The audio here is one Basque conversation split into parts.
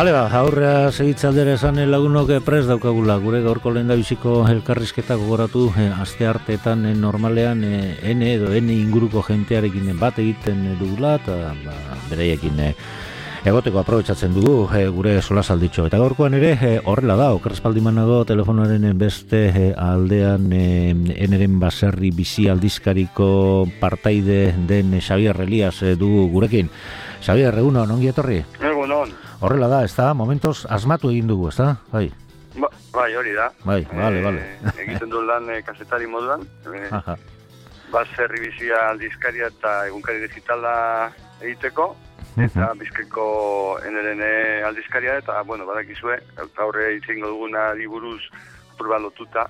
Hale aurrea segitzaldera esan lagunok prest daukagula, gure gaurko lehendabiziko elkarrizketa gogoratu, aste arteetan normalean N inguruko jentearekin bat egiten dugula, eta beraiekin egoteko aprobetxatzen dugu gure solasalditxo. Eta gaurkoan ere horrela da, okerrespaldiman nago telefonoaren beste aldean Nren baserri bizi aldizkariko partaide den Xabier Elias dugu gurekin. Xabier, egunon, ongi etorri? Egunon. Horrela da, ez da? Momentuz asmatu egin dugu, ez da? Bai. Bai, hori da. Bai, bale. Egiten du lan kazetari moduan. Baserri bizia aldizkaria eta egunkari digitala egiteko. Eta Bizkaiko Nren aldizkaria eta, badakizue, gaurre itzingo duguna buruz purba lotuta.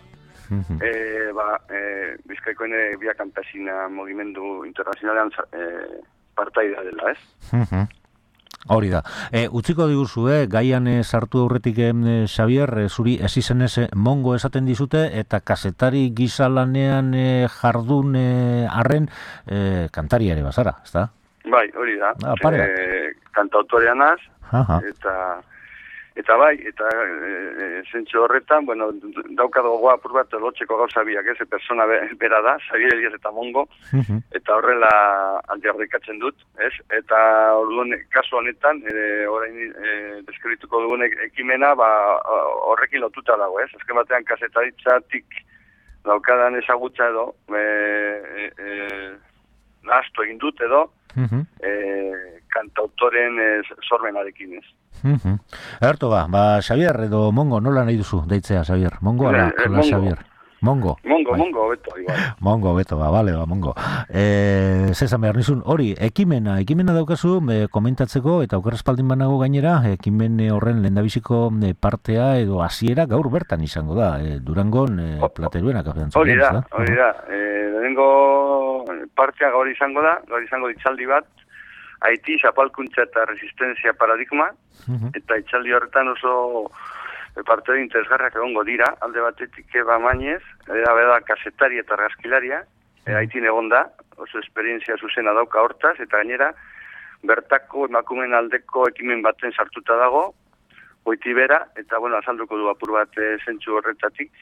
Bizkaiko Via Campesina mugimendu internazionalean partaidea dela, ez? Hori da. Utziko diguzu, gaian sartu aurretik Xabier, zuri ez izenez mongo esaten dizute, eta kazetari gizalanean jardun arren kantari ere bazara, ez da? Bai, hori da. Kantautorea naz, eta zentsu horretan, daukadogoa apur bat lotxeko gauza biak, ez, persona bera da, Xabier Elias eta mongo, eta horrela aldiarrikatzen dut, ez, eta orduan, kasu honetan, orain deskribituko dugun ekimena, horrekin lotuta dago, ez, azken batean kazetaritzatik daukadan ezagutza edo, nahaztu egin dut edo, kantautoren sormenarekin ez. Erto Xabier edo Mongo, nola nahi duzu deitzea, Xabier? Mongo ala Xabier? Mongo, beto, igual. Mongo, beto, bale, Mongo. Zezan behar nizun, hori, ekimena daukazu komentatzeko, eta okerrespaldin banago gainera, ekimen horren lehendabiziko partea edo hasiera gaur bertan izango da, Durangon plateruenak afiantzen. Hori da. Lehenengo partea gaur izango itzaldi bat, Haiti, zapalkuntza eta resistenzia paradigma, eta itzaldi horretan oso parte interesgarriak egongo dira, alde batetik Mainez, beda kazetari eta argazkilaria, Haitin egon da, oso esperientzia zuzena dauka hortaz, eta gainera, bertako emakumeen aldeko ekimen baten sartuta dago, goiti bera, eta azalduko du apur bat zentsu horretatik,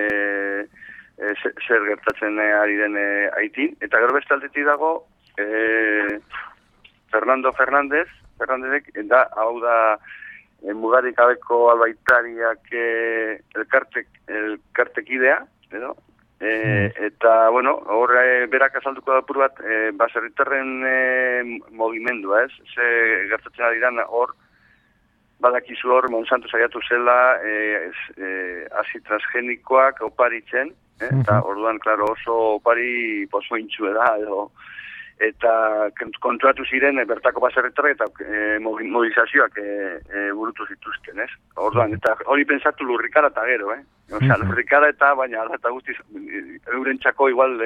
zer gertatzen ari den Haitin, eta gero beste aldetik dago, Fernando Fernandezek, hau da mugarik gabeko albaitariak elkartekidea, edo? Eta, horre berak azalduko da apur bat, baserritarren mogimendua, ez? Ze gertatzen ari dan, hor, badakizu hor, Monsanto saiatu zela, hasi transgenikoak oparitzen, eta orduan, klaro, oso opari pozointxue da, edo, eta kontratu ziren bertako baserritarrak eta mobilizazioak burutu zituzten, ez? Orduan, eta hori pensatu lurrikara eta gero, lurrikara eta, baina eta guztiz, eurentzako igual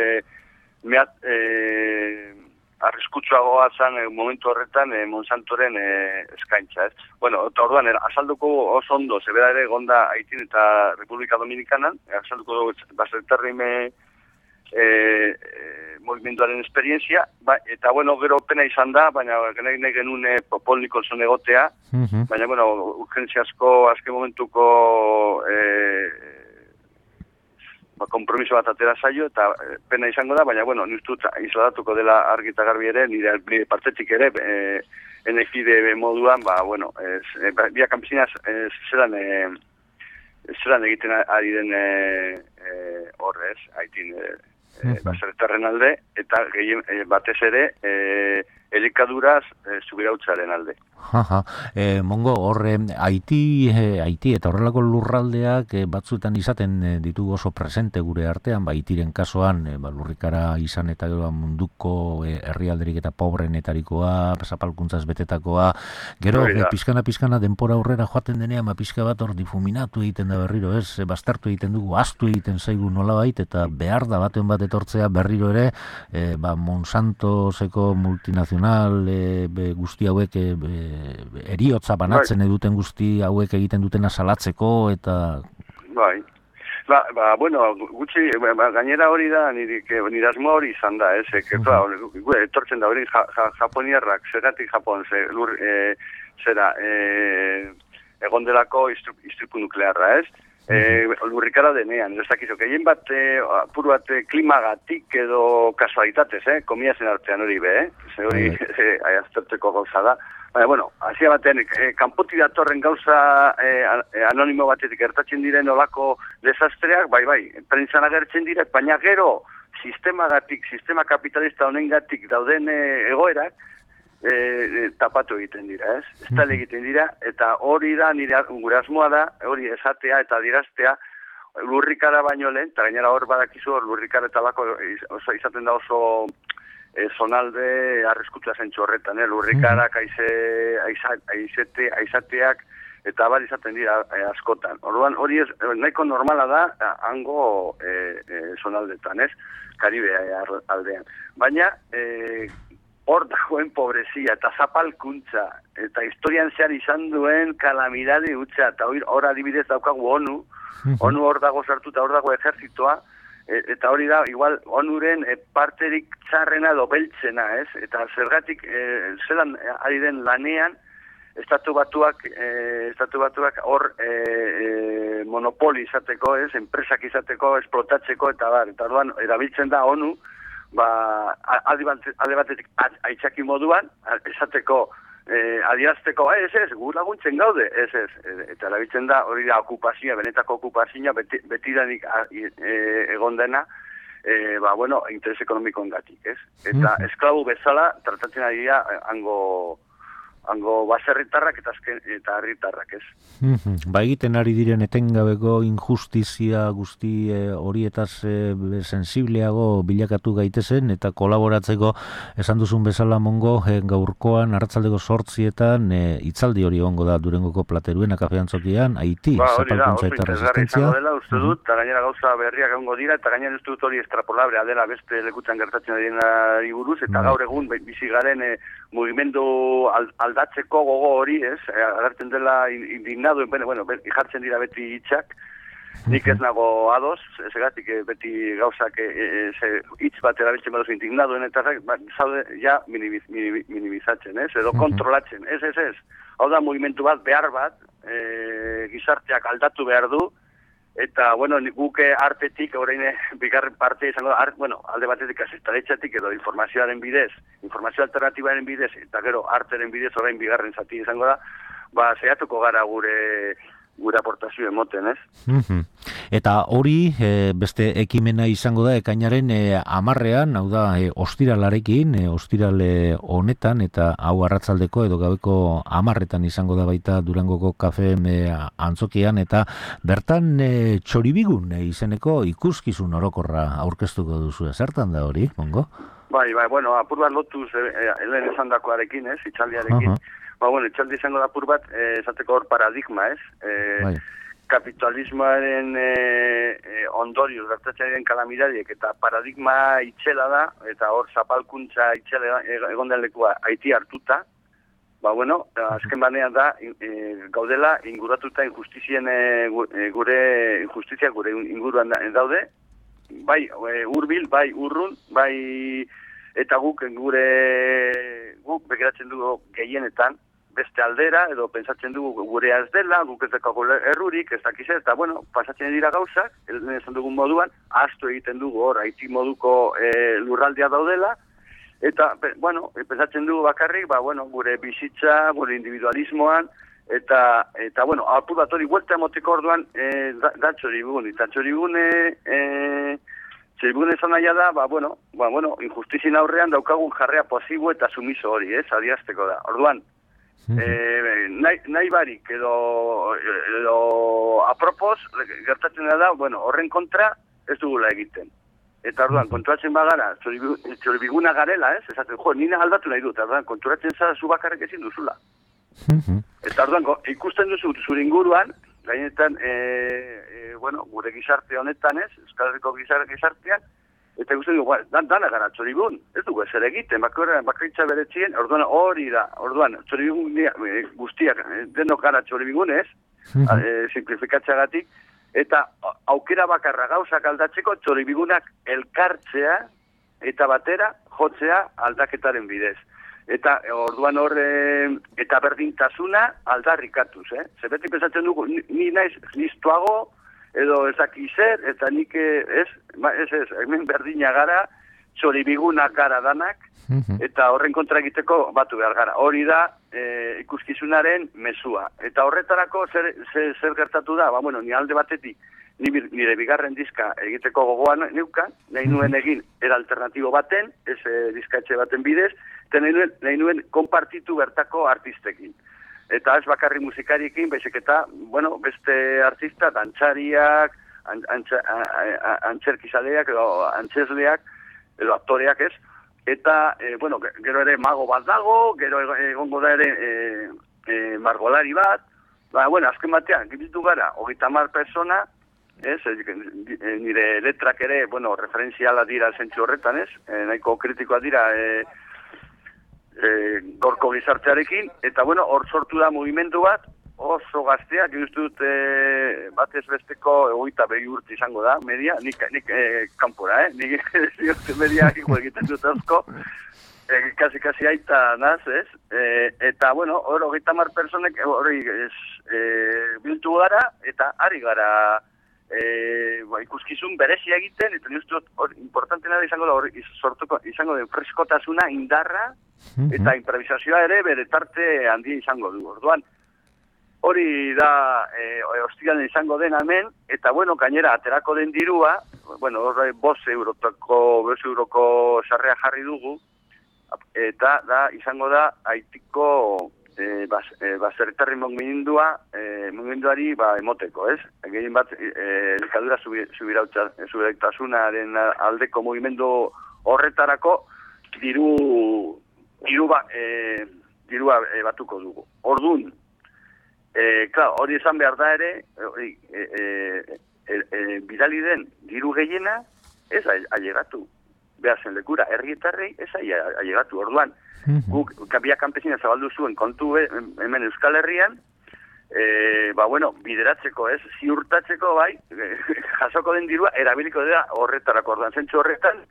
arriskutsuagoa zan momentu horretan Monsantoren eskaintza, ez? Eta orduan, azalduko oso ondo, zebera ere gonda Haitin eta Republika Dominikanan, azalduko dugu baserritarren movimenduaren esperientzia, eta gero pena izan da, baina nahi genuen Paul Nicholson egotea, baina urgentziazko azken momentuko kompromiso bat atera zaio, eta pena izango da, baina niztut izladatuko dela argi eta garbi ere, nire partetik ere, NFIDE moduan, Via Campesina zelan egiten ari den horrez, Haitin baserritarren alde, eta batez ere elikaduraz subirautzaren alde. Mongo, horre Haiti eta horrelako lurraldeak batzuetan izaten ditugu oso presente gure artean, Haitiren kasuan lurrikara izan eta gero munduko herrialderik eta pobrenetarikoa, zapalkuntzaz betetakoa, gero pizkana denpora aurrera joaten denean pizka bat hor difuminatu egiten da berriro, ez? Bastartu egiten dugu, astu egiten zaigu nolabait, eta behar da baten bat etortzea berriro ere, Monsanto-seko multinazional guzti hauek eriotza banatzen eduten guzti hauek egiten dutena salatzeko, eta... Bai. Gutxi, gainera hori da, nire asmoa hori izan da, ez? Etortzen da hori japoniarrak, zeratik Japon, zera, egondelako istripu nuklearra, ez? Lurrikara denean, ez dakizu, gehien bat, apur bat klimagatik edo kasualitatez, komiazen artean hori be, hori aztertzeko gauza da. Baina, bueno, hasia batean, kanpoti datorren gauza anonimo batetik gertatzen diren olako desastreak, bai, prentzan agertzen dire, baina gero, sistema kapitalista honengatik dauden egoerak, tapatu egiten dira, ez? Estale egiten dira, eta hori da, gure asmoa da, hori esatea eta diraztea, lurrikara baino lehen, eta gainera hor badakizu, lurrikara eta lako izaten da oso zonalde arriskutua zentsu horretan, lurrikarak, aizateak, eta abar izaten dira askotan. Orduan, hori nahiko normala da, hango zonaldetan, ez? Karibea aldean. Baina, hor dagoen pobrezia eta zapalkuntza, eta historian zehar izan duen kalamidade utza, eta hor adibidez daukagu ONU hor dago sartuta, hor dago ejertzitoa, eta hori da, igual, onuren parterik txarrena edo beltzena, ez? Eta zergatik, zelan ari den lanean, estatu batuak hor monopoli izateko, ez? Enpresak izateko, esplotatzeko, eta bar. Eta orduan, erabiltzen da ONU, alde batetik aitzaki moduan, esateko, adierazteko, ez, gu laguntzen gaude, ez, eta erabiltzen da, hori da okupazioa, benetako okupazioa, betidanik egon dena, interes ekonomikoen gatik, ez? Eta esklabu bezala, tratatzen ari dira, hango baserritarrak eta herritarrak, ez? Ba egiten ari diren etengabeko injustizia guzti horietaz sensibleago bilakatu gaitezen eta kolaboratzeko esan duzun bezala mongo gaurkoan arratsaldeko 8etan hitzaldi hori egongo da Durangoko Plateruena kafeantzokian, Haiti, zapalkuntza eta resistentzia. Dela, uste dut, eta gainera gauza berriak egongo dira, eta gainera ez dut hori extrapolabrea dela beste lekutan gertatzen ari buruz, eta gaur egun bizi garen mugimendu aldatzeko gogo hori, ez? Agertzen dela indignado, jartzen dira beti hitzak, nik ez nago ados, esegatik beti gauzak hitz bat erabiltzen badoz indignadoen eta zaude ja minimizatzen, ez? Edo kontrolatzen, ez. Hau da mugimendu bat, behar bat, gizarteak aldatu behar du, eta, guke artetik, orain bigarren parte izango da, alde batetik azestaretxatik edo informazio alternatibaren bidez, eta gero arteren bidez orain bigarren zati izango da, saiatuko gara gure aportazio emoten, ez? Eta hori beste ekimena izango da ekainaren 10ean, hau da ostiralarekin, ostirale honetan eta hau arratsaldeko edo gabeko 10etan izango da baita Durangoko kafe antzokian eta bertan txoribigun izeneko ikuskizun orokorra aurkeztuko duzu. Zertan da hori, mongo? Bai, apur bat lotuz helen esandakoarekin, ez, itxaldiarekin. Itxaldi izango da apur bat, esateko hor paradigma, ez? Kapitalismoaren ondorioz gertatzen diren kalamidadiek eta paradigma itxela da, eta hor zapalkuntza itxela egon den lekua Haiti hartuta, azken banean da, gaudela inguratuta injustizia gure inguruan daude, bai hurbil, bai urrun, bai eta guk begiratzen dugu gehienetan, beste aldera, edo pentsatzen dugu gurea ez dela, guk ez dekago errurik, ez dakiz eta, pasatzen dira gauzak, esan dugun moduan, ahaztu egiten dugu hor, Haiti moduko lurraldea daudela, eta, pentsatzen dugu bakarrik, gure bizitza, gure individualismoan, eta apur bat hori, vuelta emoteko orduan, da txorigun, eta txorigun esan nahi da, injustizien aurrean daukagun jarrea pasibo eta sumiso hori, ez, adiazteko da. Orduan, nahi barik edo apropos gertatzen da, horren kontra ez dugula egiten. Eta orduan, konturatzen bagara, txoribiguna garela, ez? Esaten, nina aldatu nahi dut, orduan, konturatzen zara zu bakarrik ezin duzula. Eta orduan, ikusten duzu zure inguruan, gainetan, gure gizarte honetan, ez? Euskal Herriko gizartean, eta ikusten dugu, dana gara txorigun, ez dugu ezer egiten, bakaritza beretzien, orduan hori da, txorigun guztiak, denok gara txorigun, ez? Simplifikatzeagatik, eta aukera bakarra gauzak aldatzeko txoribigunak elkartzea eta batera jotzea aldaketaren bidez. Eta orduan hor, eta berdintasuna aldarrikatuz, Ze beti pensatzen dugu, ni naiz listuago, edo ezaki zer, eta nik ez, hemen berdina gara, txoribigunak gara danak, eta horren kontra egiteko batu behar gara. Hori da ikuskizunaren mezua. Eta horretarako zer gertatu da, ni alde batetik, nire bigarren diska egiteko gogoan neukan, nahi nuen egin era alternatibo baten, ez diskatxe baten bidez, eta nahi nuen konpartitu bertako artistekin. Eta ez bakarri musikariekin, baizik eta, beste artista, dantzariak, antzerkizaleak, edo antzesleak, edo aktoreak ez, eta, gero ere mago bat dago, gero egongo da ere margolari bat, azken batean, giltu gara, 30 persona, nire letrak ere, referentziala dira zentzu horretan, nahiko kritikoa dira gorko gizartearekin, eta hor sortu da mugimendu bat, oso gazteak, dut batez besteko 22 urte izango da, media, nik kanpora, nik media egiten dut asko, kasi aita naz, eta hor 30 personek hori biltu gara, eta ari gara ikuskizun berezia egiten, eta nire importantena da izango da hori sortuko, izango den freskotasuna, indarra, eta improvisazioa ere bere tarte handia izango du. Orduan, hori da ostiralean izango den hemen, eta gainera aterako den dirua, horre 5 euroko sarrea jarri dugu, eta izango da Haitiko baserritarri mugimenduari emoteko, ez? Gehien bat, elkadura subirautasunaren aldeko mugimendu horretarako dirua batuko dugu. Orduan, hori esan behar da ere, bidali den diru gehiena ez ailegatu. Behazen lekura, herrietarrei ez ailegatu. Orduan, guk Via Campesina zabaldu zuen kontu hemen Euskal Herrian, bideratzeko ez, ziurtatzeko jasoko den dirua erabiliko dira horretarako. Orduan, zentzu horretan,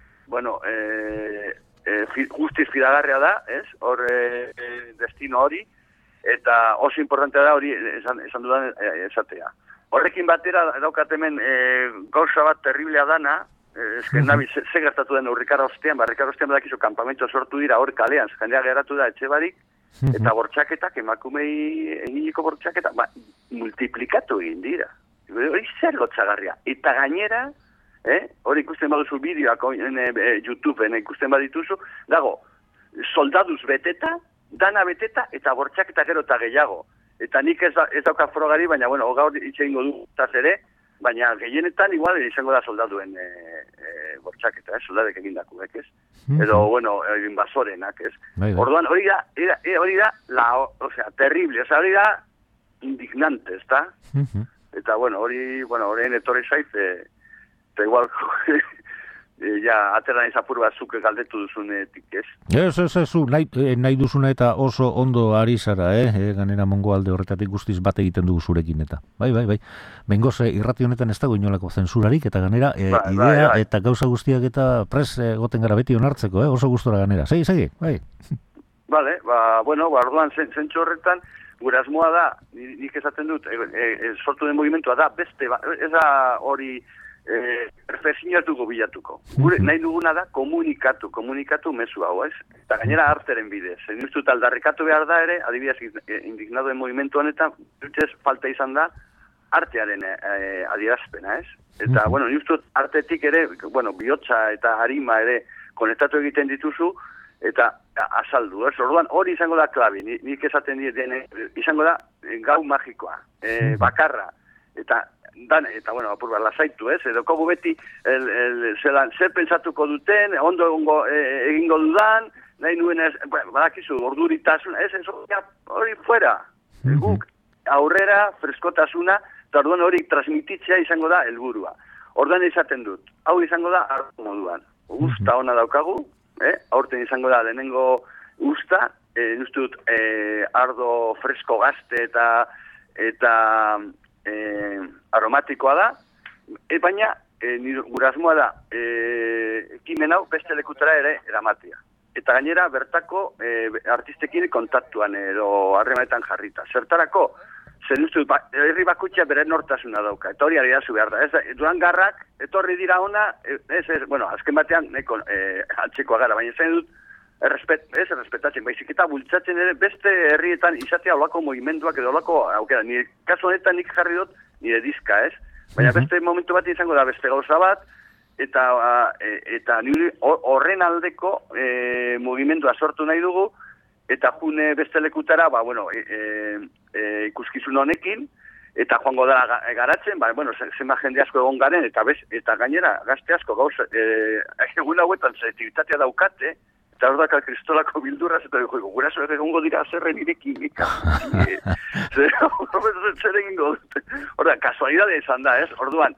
justiz fidagarria da, ez, hor destino hori, eta oso importantea da hori esan dudan esatea. Horrekin batera daukat hemen gauza bat terriblea dana, ezken nabi, ze gertatu den Rikardo Ostean badakizu kampamentoa sortu dira hor kalean, jendea geratu da etxe barik, eta bortxaketak, emakumei eginiko bortxaketa, multiplikatu egin dira. Hori zer lotxagarria. Eta gainera, hori ikusten baduzu bideoak YouTubeen ikusten badituzu, dago, soldaduz beteta, dana beteta, eta bortxaketa gero eta gehiago. Eta nik ez dauka frogari, baina, gaur itxegingo du taz ere, baina gehienetan igual izango da soldaduen bortxaketa, soldadek egindako, ez? Edo, invasorenak, ez? Orduan, hori da, terrible, hori da indignante, ez da? Eta, horien etorri zaiz, eta igual, ateran izapur batzuk galdetu duzunetik, ez? Ez, nahi duzuna eta oso ondo ari zara, ganera mongo alde horretatik guztiz bat egiten dugu zurekin eta. Bai. Bengoz, irrati honetan ez dago inolako zentsurarik, eta ganera, idea eta gauza guztiak eta pres goten gara beti onartzeko, oso gustora ganera. Segi, bai. Bale, orduan zentsu horretan, gure asmoa da, nik esaten dut, sortu den movimentua da, beste, ez da hori, perfekzionatuko bilatuko. Gure nahi duguna da komunikatu mezu hau, ez? Eta gainera arteren bidez. Nik uste dut aldarrikatu behar da ere, adibidez indignadoen movimentu honetan, dutxez falta izan da artearen adierazpena, ez? Eta, nik uste dut artetik ere, bihotza eta harima ere konektatu egiten dituzu, eta azaldu, ez? Orduan hori izango da klabi, nik esaten izango da gau magikoa, bakarra, eta apur bat lasaitu, ez? Edo kogu beti zer pentsatuko duten, ondo egingo dudan, nahi nuen badakizu, orduritasun, ez? Hori fuera. Guk aurrera, freskotasuna, eta orduan hori transmititzea izango da helburua. Orduan izaten dut. Hau izango da ardo moduan. Usta ona daukagu, aurten izango da lehenengo usta, dut ardo fresko gazte eta aromatikoa da, baina gure asmoa da ekimen hau beste lekutara ere eramatia. eta gainera bertako artistekin kontaktuan edo harremanetan jarrita. Zertarako, zer uste dut, herri bakutxea bere nortasuna dauka, eta hori ariazu behar da. Durangarrak, etorri dira ona, bueno, azken batean, altzekoa gara, baina zain dut, errespetatzen, baizik eta bultzatzen ere beste herrietan izatea olako movimenduak edo olako aukera. Nire kasu honetan nik jarri dut nire diska, ez? Baina beste momentu bat izango da beste gauza bat, eta nire horren aldeko movimendua sortu nahi dugu, eta june beste lekutara, ikuskizun honekin, eta joango da garatzen, zenba jende asko egon garen, eta gainera gazte asko gauz, egun hauetan zertibitatea daukate, eta hor dakal kristolako bildurraz, eta guraso egongo dira zerren irekin, zer egingo dut. Hor da, kasualidade izan da, ez? Orduan,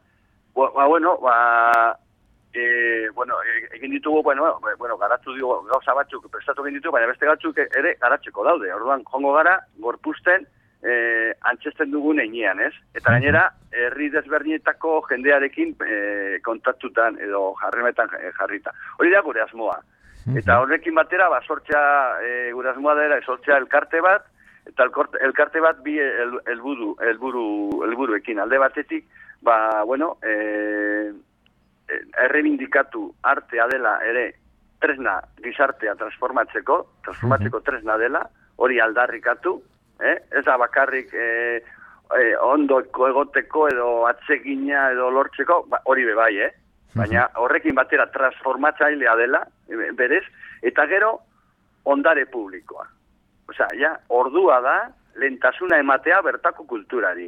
egin ditugu, garatu dugu gauza batzuk, prestatu egin ditugu, baina beste batzuk ere garatzeko daude. Orduan, jongo gara, gorpusten, antzesten dugun einean, ez? Eta gainera, herri desberdinetako jendearekin kontaktutan edo harremanetan jarrita. Hori da gure asmoa. Eta horrekin batera, gure asmoa da sortzea elkarte bat, eta elkarte bat bi helburuekin. Alde batetik, errebindikatu artea dela ere tresna gizartea transformatzeko tresna dela, hori aldarrikatu, ez da bakarrik ondoko egoteko edo atsegina edo lortzeko, hori bebai, baina horrekin batera transformatzailea dela, berez, eta gero ondare publikoa. Osea, ordua da lehentasuna ematea bertako kulturari.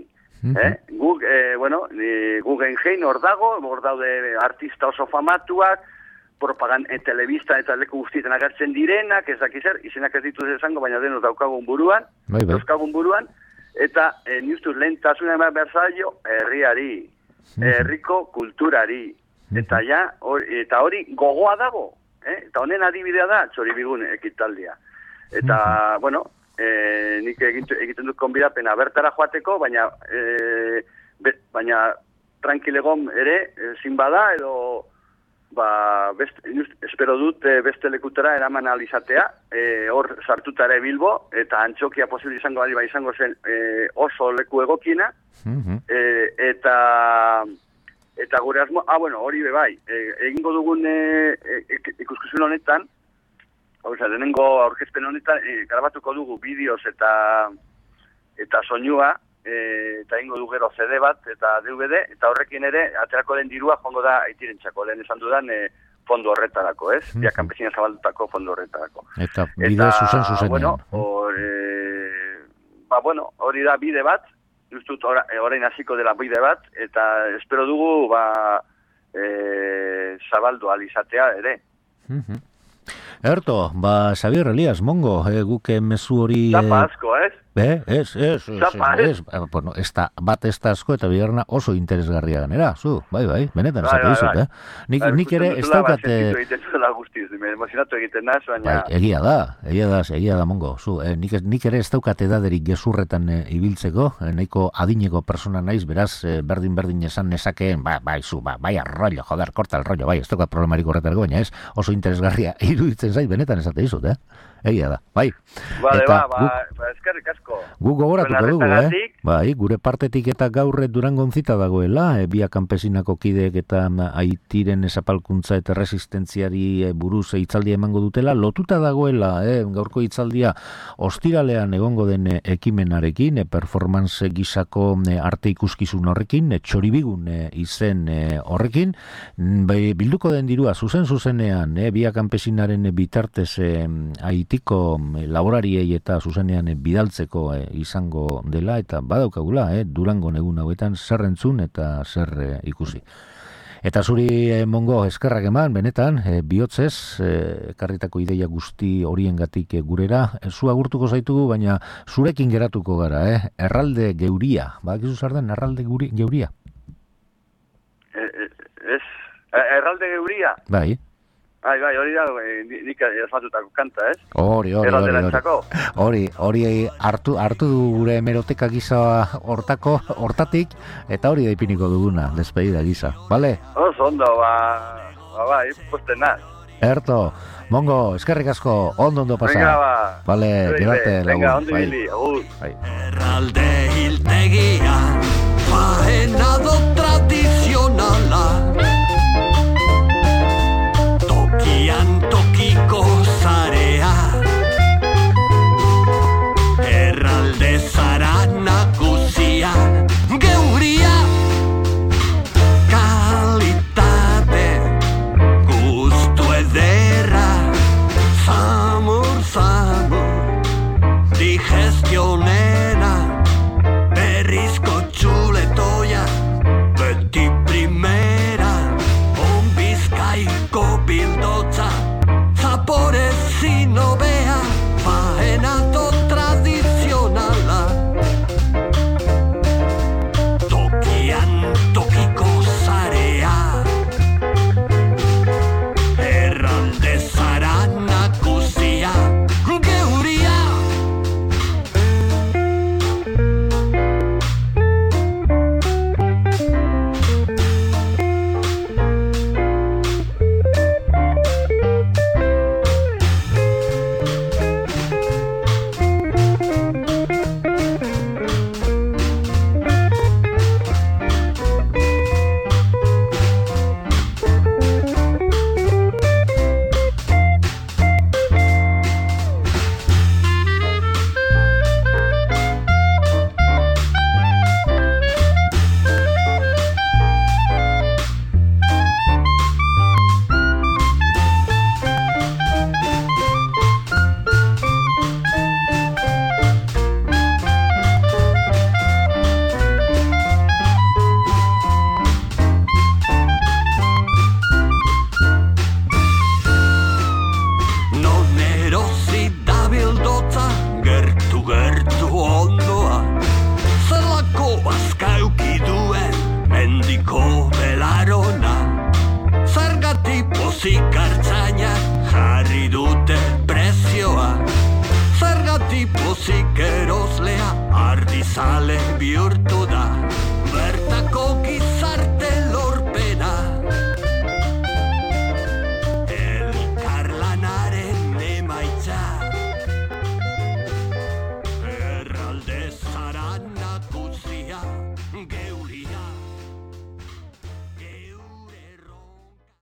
Guggenheim hor daude artista oso famatuak, telebista eta leku guztietan agertzen direnak, ez dakizer, izenak ez dituz esango, baina denok daukagun buruan, eta niuztuz lehentasuna ema berzaio herriari, herriko kulturari, eta hori gogoa dago, eta honen adibidea da Txoribigun ekitaldia. Eta, nik egiten dut konbidapena bertara joateko, baina tranquilegon ere, ezin bada, edo, espero dut beste lekutara eraman alizatea, hor sartuta ere Bilbo, eta Antxokia posible izango zen oso leku egokiena, eta gure asmo, hori bebai, egingo dugun ikuskizun honetan, denengo aurkezpen honetan, grabatuko dugu bideoz eta soinua, eta egingo du gero CD bat, eta DVD, eta horrekin ere, aterako den dirua joango da aitirentzako, lehen esan dudan fondo horretarako, ez? Bia Campesina zabaldutako fondo horretarako. Eta bide zuzenean. Hori da bide bat, justut orain hasiko dela bide bat, eta espero dugu zabaldu alizatea ere. Erto, Xabier Elias, mongo, guke mezu hori... Zapa asko, ez? Bueno, bat ez da asko eta bigarna oso interesgarria ganera, bai, benetan esate dizut, Nik ere ez daukate... Emozionatu egiten naz, baina... Egia da, mongo, nik ere ez daukate edaderik gezurretan ibiltzeko, nahiko adineko persona naiz, beraz, berdin esan nezakeen, bai arroio, joder, korta el rollo, bai, ez daukat problemarik horretarako, baina ez, oso interesgarria iruditzen zait, benetan esate dizut, Egia da, bai. Eskerrik asko. Gu gogoratuko dugu, bai, gure partetik eta gaur Durangon zita dagoela, Bia Campesinako kideek eta Aitiren zapalkuntza eta resistentziari buruz hitzaldia emango dutela, lotuta dagoela, gaurko hitzaldia ostiralean egongo den ekimenarekin, performance gisako arte ikuskizun horrekin, Txoribigun izen horrekin, bilduko den dirua zuzenean, Bia Campesinaren bitartez Haitiko laborariei eta zuzenean bidaltzeko izango dela, eta badaukagula, Durangon egun hauetan zer entzun eta zer ikusi. Eta zuri, mongo, eskerrak eman, benetan, bihotzez, ekarritako ideia guzti horiengatik gurera, zu agurtuko zaitugu, baina zurekin geratuko gara, Erralde Geuria, badakizu zer den Erralde Geuria? Erralde Geuria? Bai, hori da, nik asmatutako kanta, ez? Hori hartu du gure hemeroteka gisa hortatik, eta hori da ipiniko duguna, despedida gisa, bale? Oso ondo, posten naz. Erto, Mongo, eskerrik asko, ondo pasa. Venga, ba. Vale, dirarte, lagun. Venga, ondo ibili, agur. Erralde hiltegia, faenado tradizionala. Tokian tokiko zarea. Erralde zara nagusia, geuria. Kalitate, gustu ederra. Digestionera, berrizko txuletoia, beti primera, onbizkaiko bildotza, zaporezin hobea, faenato tradizionala. Tokian tokiko zarea, erralde zara nagusia, geuria. Gertu ondoa, zelako bazkauki duen mendiko belarona. Zergatik pozik hartzainak jarri dute prezioa. Zergatik pozik eroslea ardizale bihurtu